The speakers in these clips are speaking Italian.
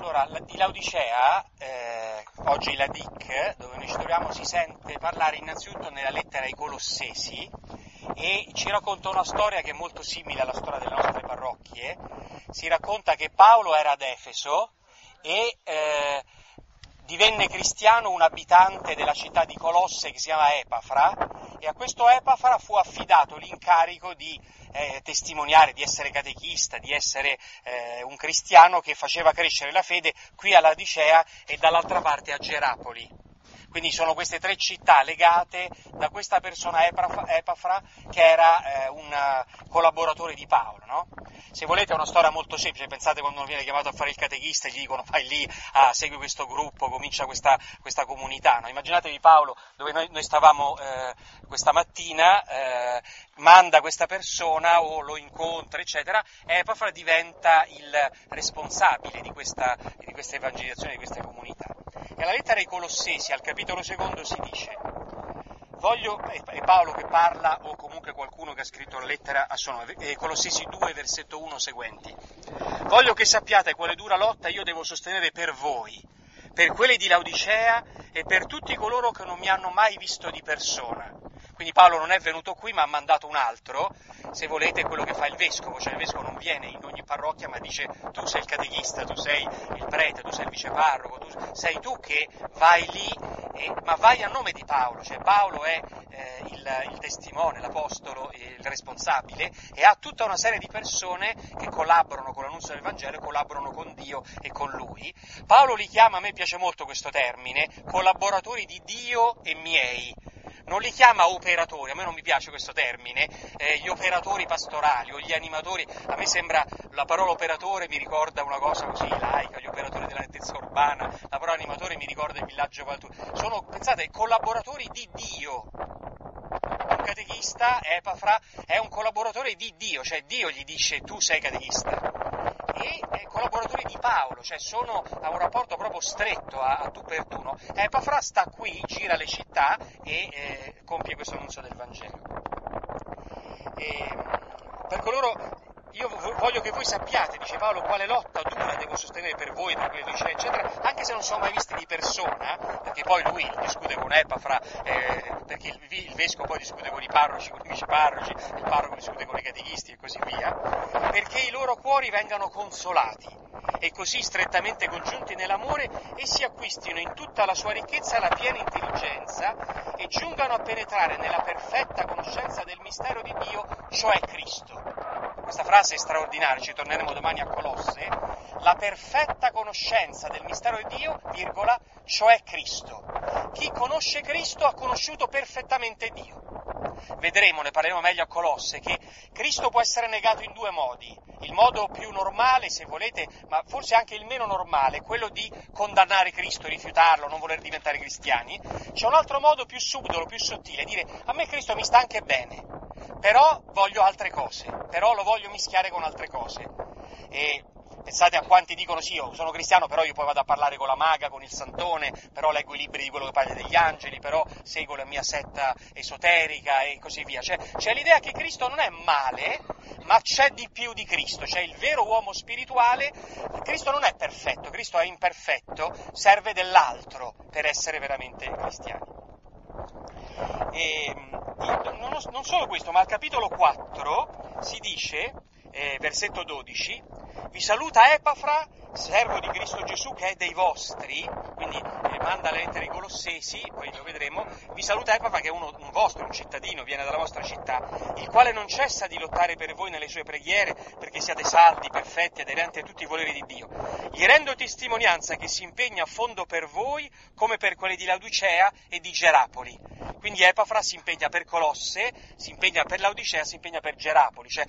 Allora, di Laodicea, oggi la DIC, dove noi ci troviamo, si sente parlare innanzitutto nella lettera ai Colossesi e ci racconta una storia che è molto simile alla storia delle nostre parrocchie. Si racconta che Paolo era ad Efeso e divenne cristiano un abitante della città di Colosse che si chiama Epafra, e a questo Epafra fu affidato l'incarico di testimoniare, di essere catechista, di essere un cristiano che faceva crescere la fede qui a Laodicea e dall'altra parte a Gerapoli. Quindi sono queste tre città legate da questa persona Epafra che era un collaboratore di Paolo, no? Se volete è una storia molto semplice, pensate quando uno viene chiamato a fare il catechista e gli dicono vai lì, segui questo gruppo, comincia questa comunità, no? Immaginatevi Paolo, dove noi stavamo questa mattina, manda questa persona o lo incontra, eccetera, e Epafra diventa il responsabile di questa evangelizzazione, di questa comunità. E alla lettera ai Colossesi, al capitolo 2, si dice, è Paolo che parla, o comunque qualcuno che ha scritto la lettera a suo nome, Colossesi 2, versetto 1 seguenti, voglio che sappiate quale dura lotta io devo sostenere per voi, per quelli di Laodicea e per tutti coloro che non mi hanno mai visto di persona. Quindi Paolo non è venuto qui ma ha mandato un altro, se volete quello che fa il vescovo, cioè il vescovo non viene in ogni parrocchia ma dice tu sei il catechista, tu sei il prete, tu sei il viceparroco, sei tu che vai lì, ma vai a nome di Paolo, cioè Paolo è il testimone, l'apostolo, il responsabile, e ha tutta una serie di persone che collaborano con l'annuncio del Vangelo, collaborano con Dio e con lui. Paolo li chiama, a me piace molto questo termine, collaboratori di Dio e miei. Non li chiama operatori, a me non mi piace questo termine, gli operatori pastorali o gli animatori, a me sembra, la parola operatore mi ricorda una cosa così laica, gli operatori della nettezza urbana, la parola animatore mi ricorda il villaggio Valtura, sono, pensate, collaboratori di Dio. Un catechista, Epafra, è un collaboratore di Dio, cioè Dio gli dice tu sei catechista. E collaboratori di Paolo, cioè ha un rapporto proprio stretto a tu per tu, no? Epafra sta qui, gira le città e compie questo annuncio del Vangelo. Per coloro, io voglio che voi sappiate, dice Paolo, quale lotta dura devo sostenere per voi, per quelli dice, eccetera, anche se non sono mai visti di persona, perché poi lui discute con Epafra, perché il vescovo poi discute con i parroci, con i viceparroci, il parroco discute con i catechisti e così via, perché i loro cuori vengano consolati e così strettamente congiunti nell'amore essi acquistino in tutta la sua ricchezza la piena intelligenza e giungano a penetrare nella perfetta conoscenza del mistero di Dio, cioè Cristo. Questa frase è straordinaria, ci torneremo domani a Colosse, la perfetta conoscenza del mistero di Dio, virgola, cioè Cristo. Chi conosce Cristo ha conosciuto perfettamente Dio. Vedremo, ne parleremo meglio a Colosse, che Cristo può essere negato in due modi. Il modo più normale, se volete, ma forse anche il meno normale, è quello di condannare Cristo, rifiutarlo, non voler diventare cristiani. C'è un altro modo più subdolo, più sottile, dire a me Cristo mi sta anche bene, però voglio altre cose, però lo voglio mischiare con altre cose. E pensate a quanti dicono sì, io sono cristiano, però io poi vado a parlare con la maga, con il santone, però leggo i libri di quello che parla degli angeli, però seguo la mia setta esoterica e così via. C'è l'idea che Cristo non è male, ma c'è di più di Cristo, c'è il vero uomo spirituale. Cristo non è perfetto, Cristo è imperfetto, serve dell'altro per essere veramente cristiani. E non solo questo, ma al capitolo 4 si dice, versetto 12, vi saluta Epafra, servo di Cristo Gesù che è dei vostri, quindi manda le lettere ai Colossesi, poi lo vedremo, vi saluta Epafra che è un vostro, un cittadino, viene dalla vostra città, il quale non cessa di lottare per voi nelle sue preghiere perché siate saldi, perfetti, aderenti a tutti i voleri di Dio. Gli rendo testimonianza che si impegna a fondo per voi come per quelli di Laodicea e di Gerapoli. Quindi Epafra si impegna per Colosse, si impegna per Laodicea, si impegna per Gerapoli, cioè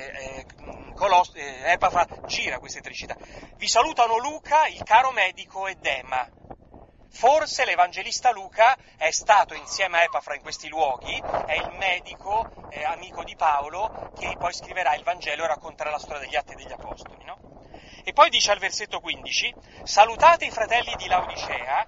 Epafra gira queste tre città. Vi salutano Luca, il caro medico, e Dema. Forse l'Evangelista Luca è stato insieme a Epafra in questi luoghi, è il medico, amico di Paolo, che poi scriverà il Vangelo e racconterà la storia degli Atti degli Apostoli, no? E poi dice al versetto 15, salutate i fratelli di Laodicea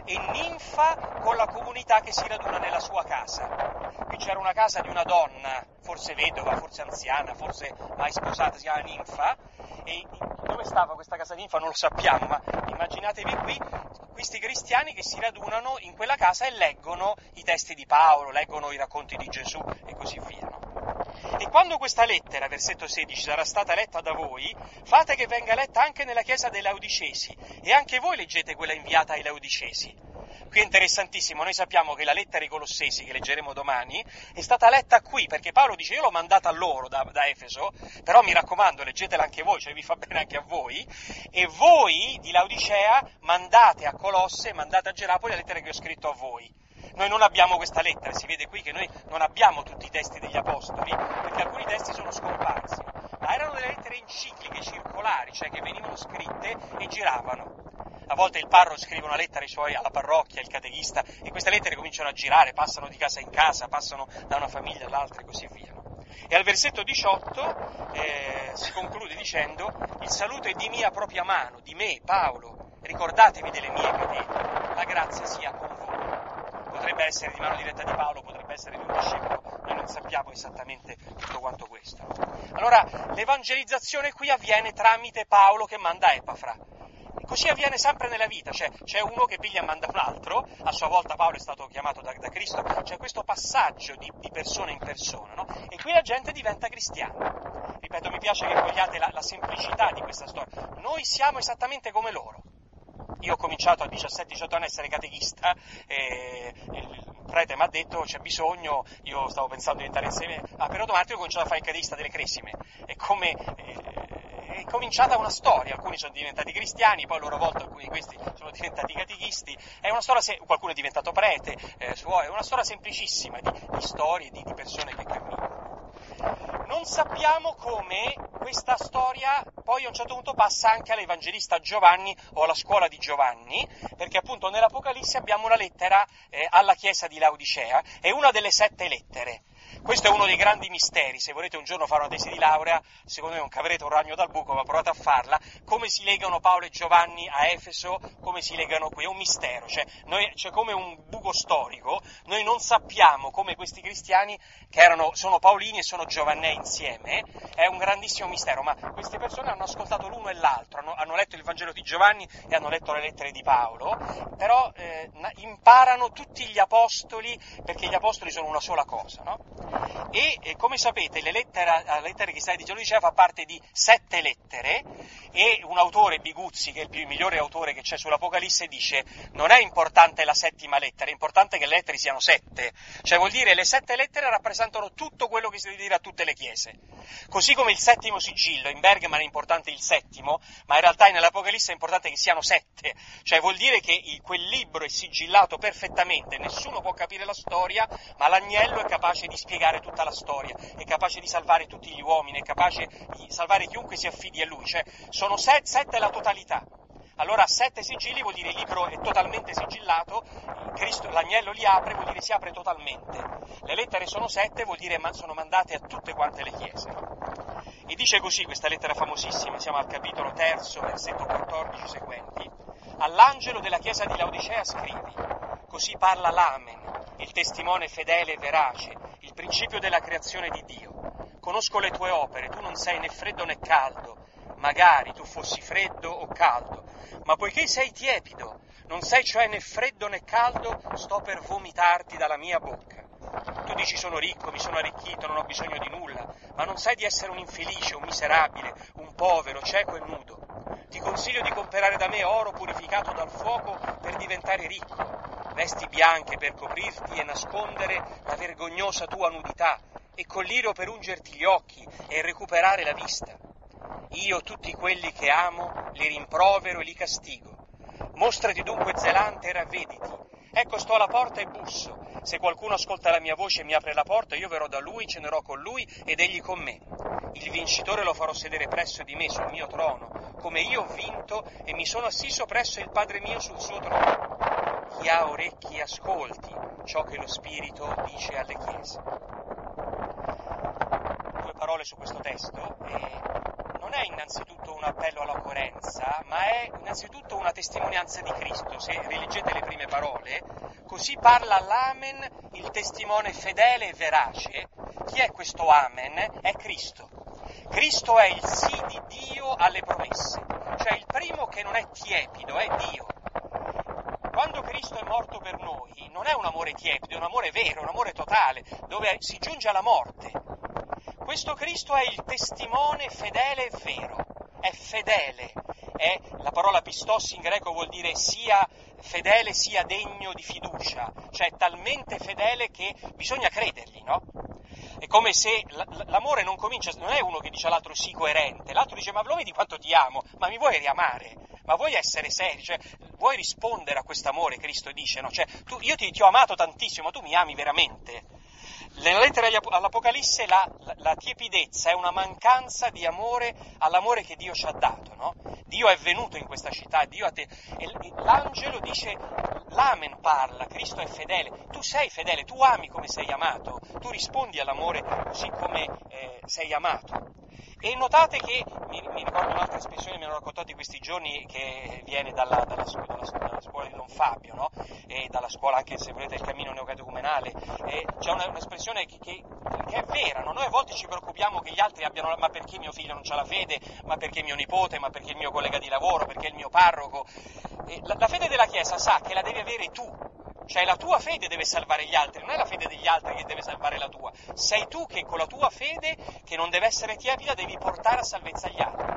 e Ninfa con la comunità che si raduna nella sua casa. Qui c'era una casa di una donna, forse vedova, forse anziana, forse mai sposata, si chiama Ninfa, e dove stava questa casa di Ninfa non lo sappiamo, ma immaginatevi qui questi cristiani che si radunano in quella casa e leggono i testi di Paolo, leggono i racconti di Gesù e così via. No? E quando questa lettera, versetto 16, sarà stata letta da voi, fate che venga letta anche nella chiesa dei Laodicesi, e anche voi leggete quella inviata ai Laodicesi. Qui è interessantissimo, noi sappiamo che la lettera ai Colossesi, che leggeremo domani, è stata letta qui, perché Paolo dice io l'ho mandata a loro da Efeso, però mi raccomando, leggetela anche voi, cioè vi fa bene anche a voi, e voi di Laodicea mandate a Colosse, mandate a Gerapoli la lettera che ho scritto a voi. Noi non abbiamo questa lettera, si vede qui che noi non abbiamo tutti i testi degli Apostoli, perché alcuni testi sono scomparsi, ma erano delle lettere encicliche circolari, cioè che venivano scritte e giravano. A volte il parroco scrive una lettera ai suoi, alla parrocchia, il catechista, e queste lettere cominciano a girare, passano di casa in casa, passano da una famiglia all'altra e così via. E al versetto 18 si conclude dicendo: il saluto è di mia propria mano, di me, Paolo, ricordatevi delle mie catene, la grazia sia con voi. Potrebbe essere di mano diretta di Paolo, potrebbe essere di un discepolo, noi non sappiamo esattamente tutto quanto questo. Allora, l'evangelizzazione qui avviene tramite Paolo che manda Epafra. Così avviene sempre nella vita, cioè c'è uno che piglia e manda un altro, a sua volta Paolo è stato chiamato da Cristo, c'è questo passaggio di persona in persona, no? E qui la gente diventa cristiana. Ripeto, mi piace che cogliate la semplicità di questa storia. Noi siamo esattamente come loro. Io ho cominciato a 17-18 anni a essere catechista, il prete mi ha detto c'è bisogno, io stavo pensando di diventare insieme, per automatico ho cominciato a fare il catechista delle cresime, è come... è cominciata una storia, alcuni sono diventati cristiani, poi a loro volta alcuni di questi sono diventati catechisti, è una storia, qualcuno è diventato prete, è una storia semplicissima di storie, di persone che camminano. Non sappiamo come questa storia poi a un certo punto passa anche all'Evangelista Giovanni o alla scuola di Giovanni, perché appunto nell'Apocalisse abbiamo una lettera alla chiesa di Laodicea, è una delle 7 lettere. Questo è uno dei grandi misteri, se volete un giorno fare una tesi di laurea, secondo me non caverete un ragno dal buco, ma provate a farla, come si legano Paolo e Giovanni a Efeso, come si legano qui, è un mistero, c'è come un buco storico, noi non sappiamo come questi cristiani, che sono paolini e sono giovannei insieme, è un grandissimo mistero, ma queste persone hanno ascoltato l'uno e l'altro, hanno letto il Vangelo di Giovanni e hanno letto le lettere di Paolo, però imparano tutti gli apostoli, perché gli apostoli sono una sola cosa, no? E come sapete la lettera che sta di Laodicea fa parte di 7 lettere e un autore, Biguzzi, che è il migliore autore che c'è sull'Apocalisse, dice non è importante la 7ª lettera, è importante che le lettere siano 7, cioè vuol dire le 7 lettere rappresentano tutto quello che si deve dire a tutte le chiese, così come il 7° sigillo, in Bergman è importante il 7°, ma in realtà nell'Apocalisse è importante che siano 7, cioè vuol dire che quel libro è sigillato perfettamente, nessuno può capire la storia, ma l'agnello è capace di spiegare tutta la storia, è capace di salvare tutti gli uomini, è capace di salvare chiunque si affidi a lui, cioè sono 7 la totalità. Allora 7 sigilli vuol dire il libro è totalmente sigillato, l'agnello li apre, vuol dire si apre totalmente. Le lettere sono 7, vuol dire sono mandate a tutte quante le chiese. No? E dice così questa lettera famosissima, siamo al capitolo 3, versetto 14 seguenti. All'angelo della chiesa di Laodicea scrivi, così parla l'Amen, il testimone fedele e verace, il principio della creazione di Dio. Conosco le tue opere, tu non sei né freddo né caldo, magari tu fossi freddo o caldo, ma poiché sei tiepido, non sei cioè né freddo né caldo, sto per vomitarti dalla mia bocca. Tu dici sono ricco, mi sono arricchito, non ho bisogno di nulla, ma non sai di essere un infelice, un miserabile, un povero, cieco e nudo. Ti consiglio di comprare da me oro purificato dal fuoco per diventare ricco, vesti bianche per coprirti e nascondere la vergognosa tua nudità, e colliro per ungerti gli occhi e recuperare la vista. Io tutti quelli che amo li rimprovero e li castigo. Mostrati dunque zelante e ravvediti. Ecco, sto alla porta e busso. Se qualcuno ascolta la mia voce e mi apre la porta, io verrò da lui, cenerò con lui ed egli con me. Il vincitore lo farò sedere presso di me sul mio trono, come io ho vinto e mi sono assiso presso il Padre mio sul suo trono. Chi ha orecchi ascolti ciò che lo Spirito dice alle chiese. 2 parole su questo testo. non è innanzitutto un appello alla coerenza, ma è innanzitutto una testimonianza di Cristo. Se rileggete le prime parole, così parla l'Amen, il testimone fedele e verace. Chi è questo Amen? È Cristo. Cristo è il sì di Dio alle promesse, cioè il primo che non è tiepido, è Dio. Quando Cristo è morto per noi, non è un amore tiepido, è un amore vero, un amore totale, dove si giunge alla morte. Questo Cristo è il testimone fedele e vero, è fedele, la parola pistos in greco vuol dire sia fedele sia degno di fiducia, cioè talmente fedele che bisogna credergli, no? È come se l'amore non comincia, non è uno che dice all'altro sì coerente, l'altro dice ma lo vedi quanto ti amo, ma mi vuoi riamare, ma vuoi essere serio, cioè vuoi rispondere a quest'amore, Cristo dice, no? Cioè io ti ho amato tantissimo, tu mi ami veramente. Nella lettera all'Apocalisse la tiepidezza è una mancanza di amore all'amore che Dio ci ha dato, no? Dio è venuto in questa città, Dio a te, e l'angelo dice, l'Amen parla, Cristo è fedele, tu sei fedele, tu ami come sei amato, tu rispondi all'amore così come sei amato. E notate che, mi ricordo un'altra espressione che mi hanno raccontato in questi giorni, che viene dalla scuola di Don Fabio, no? E dalla scuola anche, se volete, del cammino neocatecumenale. C'è un'espressione che è vera, no? Noi a volte ci preoccupiamo che gli altri abbiano, ma perché mio figlio non c'ha la fede, ma perché mio nipote, ma perché il mio collega di lavoro, perché il mio parroco. La fede della Chiesa sa che la devi avere tu. Cioè la tua fede deve salvare gli altri, non è la fede degli altri che deve salvare la tua. Sei tu che con la tua fede, che non deve essere tiepida, devi portare a salvezza gli altri.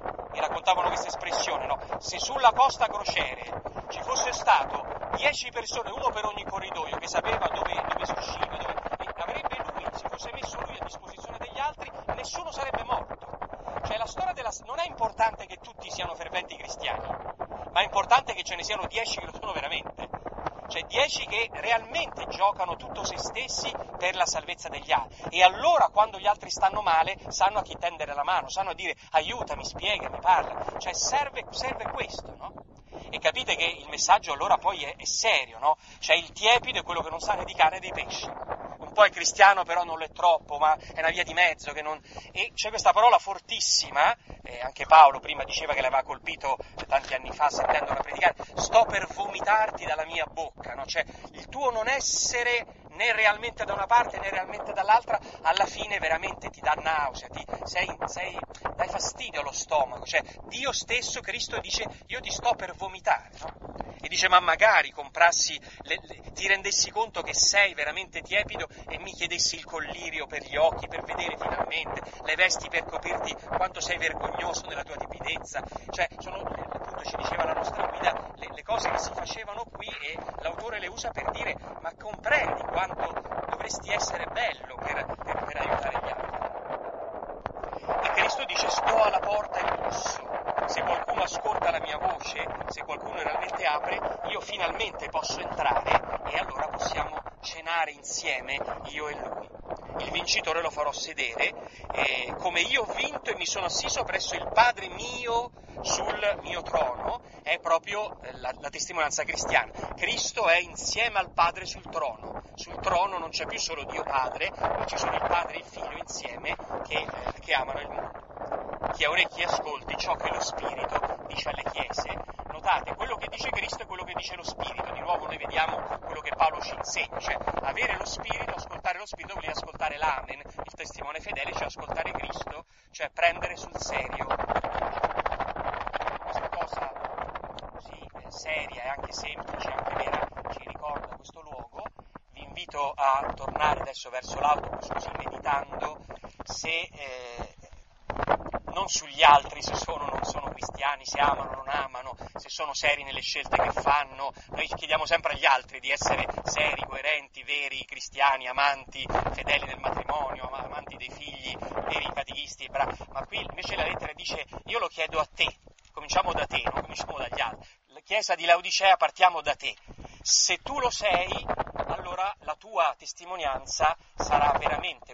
E raccontavano questa espressione, no? Se sulla Costa Crociere ci fosse stato 10 persone, uno per ogni corridoio, che sapeva dove si usciva, e avrebbe lui, se fosse messo lui a disposizione degli altri, nessuno sarebbe morto. Cioè la storia non è importante che tutti siano ferventi cristiani, ma è importante che ce ne siano 10 che lo sono veramente. Cioè 10 che realmente giocano tutto se stessi per la salvezza degli altri. E allora quando gli altri stanno male sanno a chi tendere la mano, sanno a dire aiutami, spiegami, parla. Cioè serve questo, no? E capite che il messaggio allora poi è serio, no? Cioè il tiepido è quello che non sa né di carne né di pesce. Un po' è cristiano però non lo è troppo, ma è una via di mezzo che non... E c'è questa parola fortissima, anche Paolo prima diceva che l'aveva colpito tanti anni fa sentendola predicare, sto per vomitarti dalla mia bocca, no? Cioè il tuo non essere né realmente da una parte né realmente dall'altra, alla fine veramente ti dà nausea, dai fastidio allo stomaco, cioè Dio stesso, Cristo dice io ti sto per vomitare, no? E dice ma magari comprassi, ti rendessi conto che sei veramente tiepido e mi chiedessi il collirio per gli occhi, per vedere finalmente, le vesti per coprirti quanto sei vergognoso nella tua tiepidezza, cioè sono, appunto ci diceva la nostra guida, le cose che si facevano qui e l'autore le usa per dire ma comprendi quanto dovresti essere bello per aiutare gli altri. E Cristo dice sto alla porta e busso. Se qualcuno ascolta la mia voce, se qualcuno realmente apre, io finalmente posso entrare e allora possiamo cenare insieme, io e lui. Il vincitore lo farò sedere, come io ho vinto e mi sono assiso presso il Padre mio sul mio trono, è proprio la testimonianza cristiana. Cristo è insieme al Padre sul trono non c'è più solo Dio Padre, ma ci sono il Padre e il Figlio insieme che amano il mondo. Chi ha orecchi ascolti ciò che lo Spirito dice alle chiese. Notate, quello che dice Cristo è quello che dice lo Spirito. Di nuovo noi vediamo quello che Paolo ci insegna, cioè avere lo Spirito, ascoltare lo Spirito vuol dire ascoltare l'Amen, il testimone fedele, cioè ascoltare Cristo, cioè prendere sul serio questa cosa così seria e anche semplice, anche vera, ci ricorda questo luogo. Vi invito a tornare adesso verso l'autobus così meditando se... non sugli altri, se sono o non sono cristiani, se amano o non amano, se sono seri nelle scelte che fanno. Noi chiediamo sempre agli altri di essere seri, coerenti, veri cristiani, amanti, fedeli del matrimonio, amanti dei figli, veri catechisti, ma qui invece la lettera dice io lo chiedo a te, cominciamo da te, non cominciamo dagli altri. La Chiesa di Laodicea partiamo da te. Se tu lo sei, allora la tua testimonianza sarà veramente